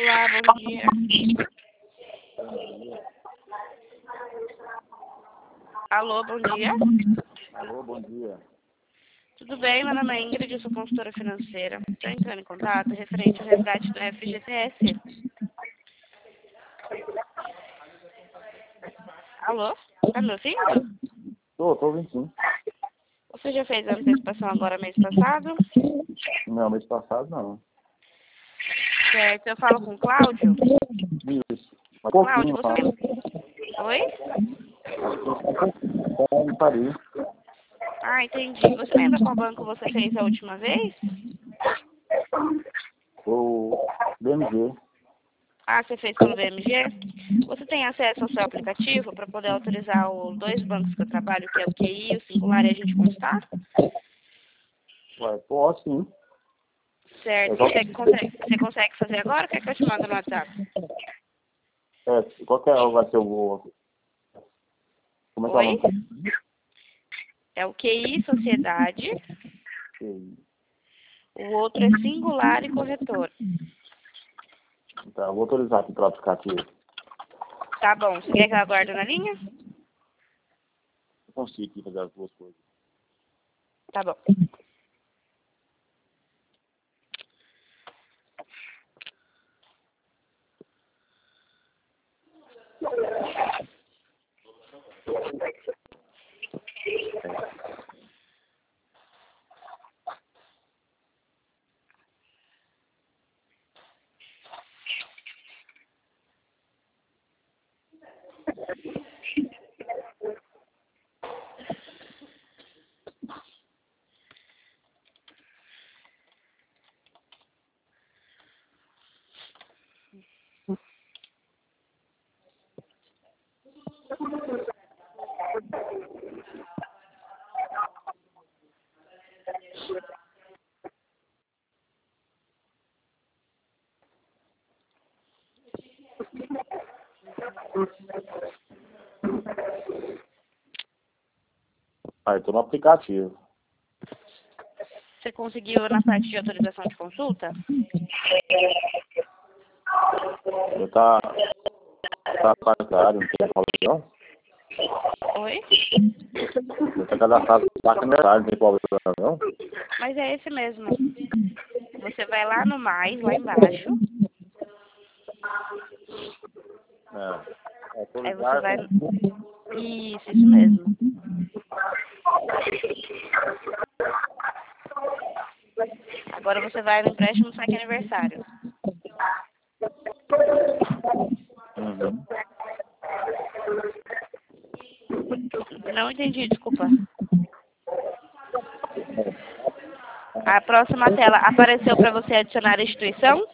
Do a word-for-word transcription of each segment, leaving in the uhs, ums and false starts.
Olá, bom dia. Alô, bom dia. Alô, bom dia. Tudo bem? Meu nome é Ingrid, eu sou consultora financeira. Estou entrando em contato referente ao resgate do F G T S. Alô? Tá me ouvindo? Tô, tô ouvindo sim. Você já fez a antecipação agora mês passado? Não, mês passado não. Certo, eu falo com o Cláudio. Isso. Um Cláudio, pouquinho, você tá? lembra? Oi? Um não parei. Ah, entendi. Você lembra qual banco você fez a última vez? O B M G. Ah, você fez pelo B M G? Você tem acesso ao seu aplicativo para poder autorizar os dois bancos que eu trabalho, que é o Q I e o Singular, e a gente constar? Ué, posso sim. Certo. É, qual, Você consegue, você consegue fazer agora ou quer que eu te mande no WhatsApp? é, qual que é, vai ser o... Como é que é o Oi? nome? É o Q I Sociedade, Sim. o outro é Singular e Corretor. Tá, eu vou autorizar aqui pelo aplicativo. Tá bom. Você quer que eu aguarde na linha? Eu consigo aqui fazer as duas coisas. Tá bom. Ah, eu tô no aplicativo. Você conseguiu na parte de autorização de consulta? Eu tá... Tá cadastrado, não tem problema não? Oi? Eu tô cadastrado, tá cadastrado, não tem problema não? Mas é esse mesmo. Você vai lá no mais, lá embaixo. É. Aí você Autorizar... vai... Isso, isso mesmo. Agora você vai no empréstimo saque aniversário. Uhum. Não entendi, desculpa. A próxima tela apareceu para você adicionar a instituição?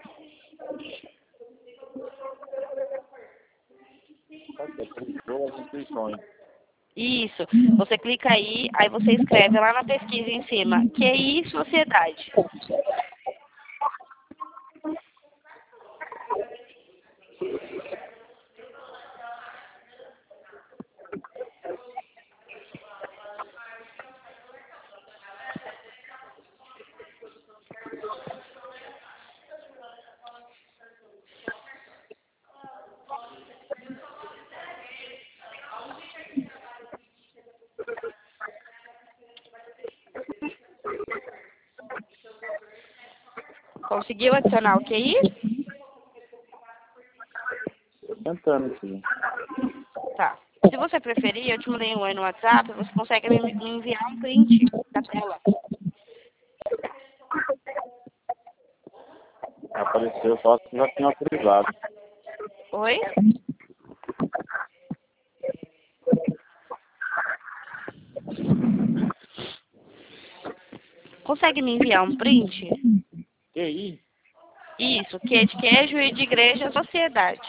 Duas instituições. Isso. Você clica aí, aí você escreve lá na pesquisa em cima, Q I Sociedade. Conseguiu adicionar o Q I? Tô tentando aqui. Tá. Se você preferir, eu te mandei um oi no WhatsApp, você consegue me me enviar um print da tela. Apareceu só que já tinha autorizado. Oi? Consegue me enviar um print? Q I? Isso, que é de queijo e de igreja sociedade.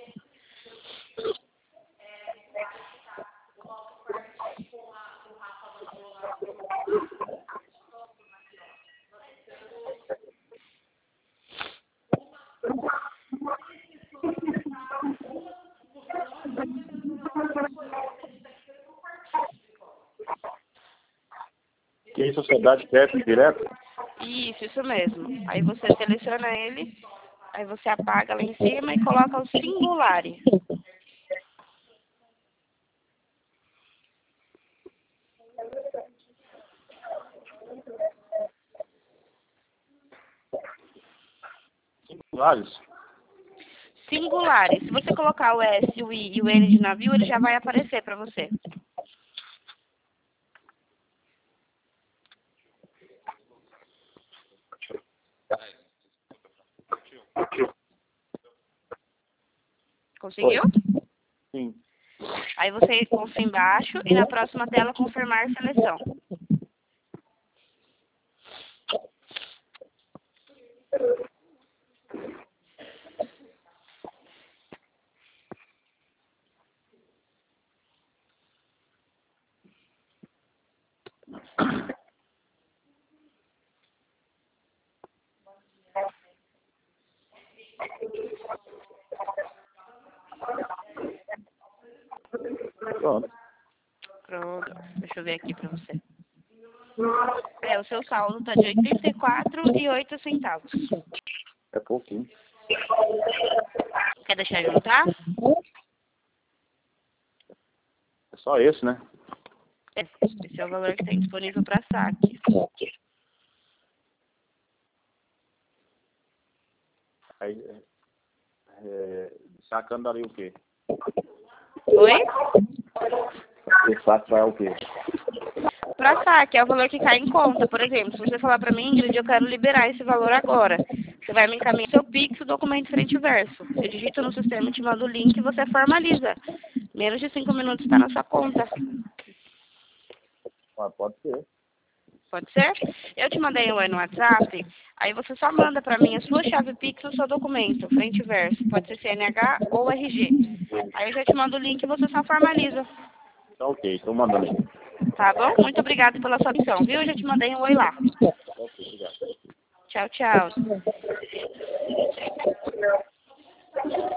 Q I Sociedade Crédito Direto? Isso, isso mesmo. Aí você seleciona ele, Aí você apaga lá em cima e coloca o Singularity. Singulares? Singulares. Se você colocar o S, o I e o N de navio, ele já vai aparecer para você. Conseguiu? Sim. Aí você confia embaixo e na próxima tela confirmar a seleção. Pronto. Pronto. Deixa eu ver aqui para você. É, o seu saldo está de oitenta e quatro reais e oito centavos. É pouquinho. Quer deixar juntar? É só esse, né? Esse é o valor que tem disponível para saque. Aí, é, é, sacando ali o quê? Oi? O saque vai o quê? Para saque, é o valor que cai em conta. Por exemplo, se você falar para mim, Ingrid, eu quero liberar esse valor agora. Você vai me encaminhar seu Pix, o documento frente e verso. Você digita no sistema, te manda o link e você formaliza. Menos de cinco minutos está na sua conta. Ah, pode ser. Pode ser? Eu te mandei um oi no WhatsApp, aí você só manda para mim a sua chave Pix e o seu documento, frente e verso. Pode ser C N H ou R G. Aí eu já te mando o link e você só formaliza. Tá ok, estou mandando aí. Tá bom? Muito obrigada pela sua atenção, viu? Eu já te mandei um oi lá. Ok, obrigado. Tchau, tchau.